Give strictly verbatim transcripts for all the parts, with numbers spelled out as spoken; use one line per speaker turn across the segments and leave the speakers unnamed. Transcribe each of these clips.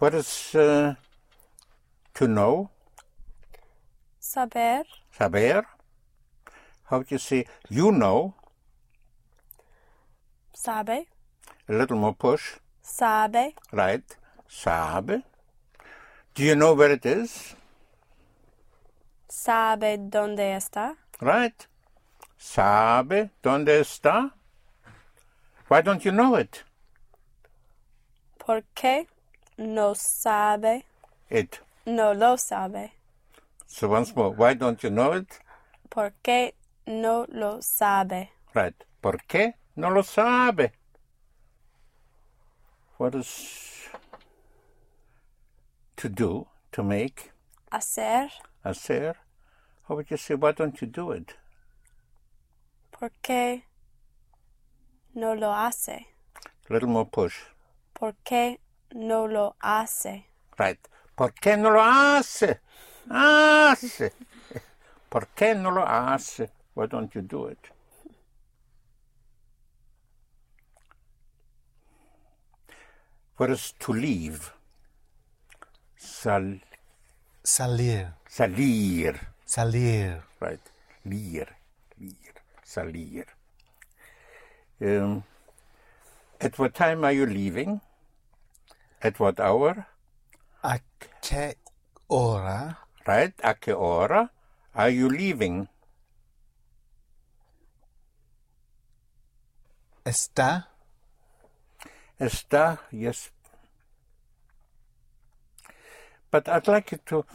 What is uh, to know?
Saber.
Saber. How would you say you know?
Sabe.
A little more push.
Sabe.
Right. Sabe. Do you know where it is?
Sabe dónde está?
Right. Sabe dónde está? Why don't you know it?
¿Por qué no sabe?
It.
No lo sabe.
So once more, why don't you know it?
¿Por qué no lo sabe?
Right. ¿Por qué no lo sabe? What is to do, to make?
Hacer.
Hacer. How would you say, why don't you do it?
¿Por qué no lo hace?
A little more push.
¿Por qué no lo hace?
Right. ¿Por qué no lo hace? Hace. ¿Por qué no lo hace? Why don't you do it? What is to leave? Sal.
Salir.
Salir.
Salir.
Right. Lir. Lir. Salir. Um, at what time are you leaving? At what hour?
A qué hora
Right. A qué hora are you leaving?
está?
Está, yes. But I'd like you to,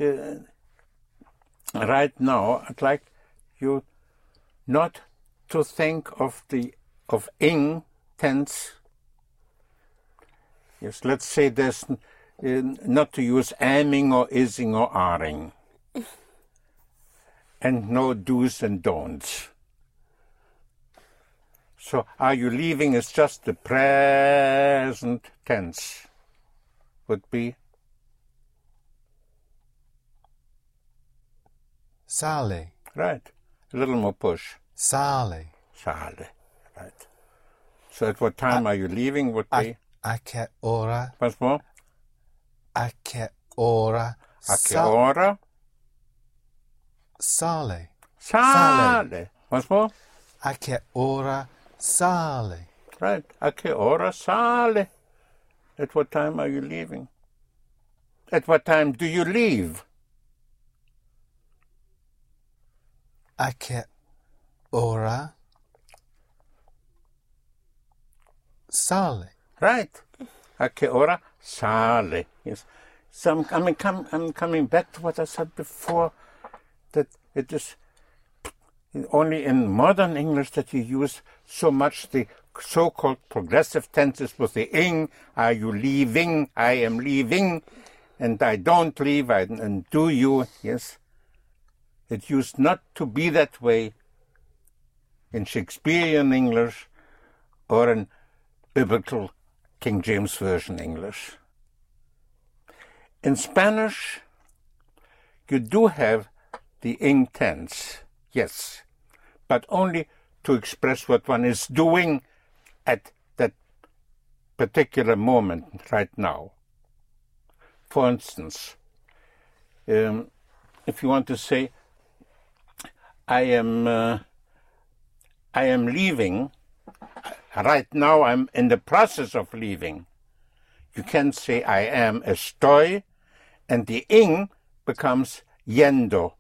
uh, right now, I'd like you not to think of the, of ing tense. Yes, let's say there's, uh, not to use aming or ising or aring. And no do's and don'ts. So, are you leaving is just the present tense. Would be
Sale.
right. A little more push.
Sale.
Sale. Right. So, at what time
A-
are you leaving? Would be
A, a qué hora?
once more.
A qué hora?
A qué
sa-
hora?
Sale.
Sale. Once more.
A qué hora sale?
Right. A qué hora sale? At what time are you leaving? At what time do you leave?
A qué hora sale?
Right. A qué hora sale? Yes. So I'm, I mean, come, I'm coming back to what I said before, that it is only in modern English that you use so much the so-called progressive tenses with the ing. Are you leaving? I am leaving. And I don't leave. I, and do you? Yes. It used not to be that way in Shakespearean English or in biblical King James Version English. In Spanish, you do have the ing tense, yes, but only to express what one is doing at that particular moment right now. For instance, um, if you want to say, I am, uh, I am leaving, right now I'm in the process of leaving, you can say I am, estoy, and the ing becomes yendo.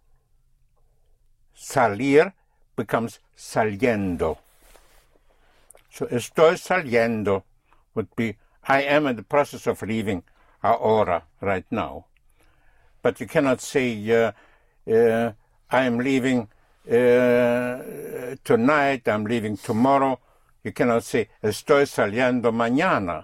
Salir becomes saliendo. So estoy saliendo would be I am in the process of leaving ahora, right now. But you cannot say uh, uh, I am leaving uh, tonight, I'm leaving tomorrow. You cannot say estoy saliendo mañana.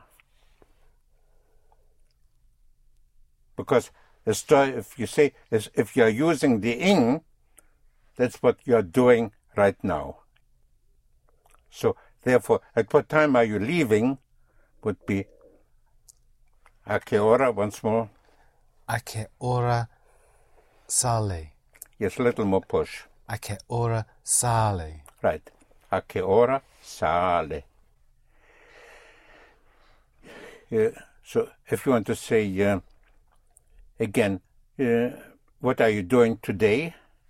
Because estoy, if you say, if you're using the ing, that's what you're doing right now. So, therefore, at what time are you leaving would be a qué hora, once more.
A qué hora sale?
Yes, a little more push.
A qué hora sale?
Right. A qué hora sale? Uh, So if you want to say, uh, again, uh, what are you doing today?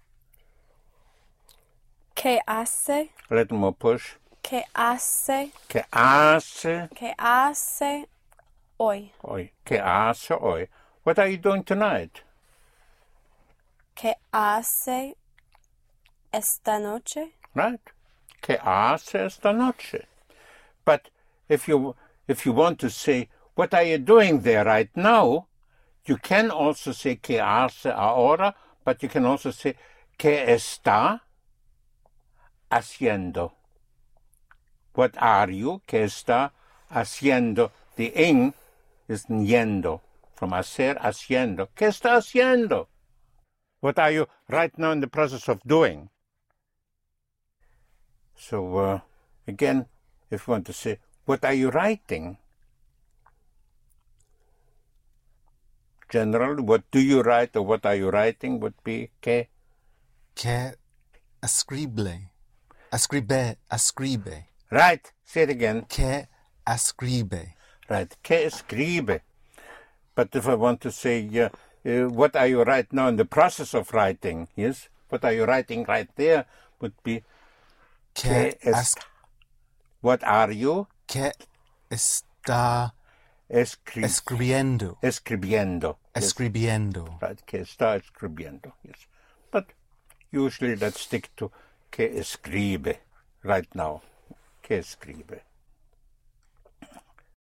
¿Qué hace?
A little more push.
¿Qué hace?
¿Qué hace
¿Qué hace hoy?
hoy? ¿Qué hace hoy? What are you doing tonight?
¿Qué hace esta noche?
Right? ¿Qué hace esta noche? But if you if you want to say, what are you doing there right now? You can also say ¿qué hace ahora? But you can also say ¿qué está haciendo? What are you? ¿Qué está haciendo? The ing is yendo. From hacer, haciendo. ¿Qué está haciendo? What are you right now in the process of doing? So, uh, again, if you want to say, what are you writing? Generally, what do you write or what are you writing would be ¿qué?
Que escribe. Escribe. Escribe.
Right. Say it again.
Que escribe.
Right. ¿Qué escribe? But if I want to say, uh, uh, what are you right now in the process of writing? Yes. What are you writing right there would be
Que
¿qué es-
es-
What are you
que está
escri-
escribiendo.
escribiendo? Yes.
Escribiendo.
Right. ¿Qué está escribiendo? Yes. But usually let's stick to ¿qué escribe right now? ¿Qué escribe?